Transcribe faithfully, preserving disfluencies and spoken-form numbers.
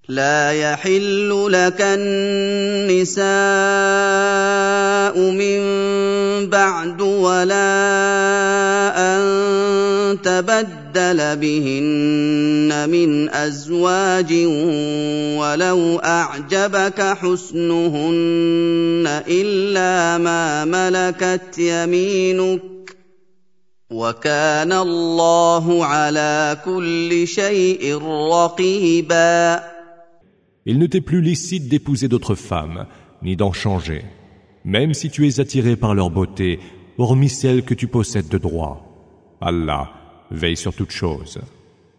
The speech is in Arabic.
لا يحل لك النساء من بعد ولا أن تبدل بهن من أزواج ولو أعجبك حسنهن إلا ما ملكت يمينك وكان الله على كل شيء رقيبا. Il ne t'est plus licite d'épouser d'autres femmes, ni d'en changer, même si tu es attiré par leur beauté, hormis celles que tu possèdes de droit. Allah veille sur toutes choses.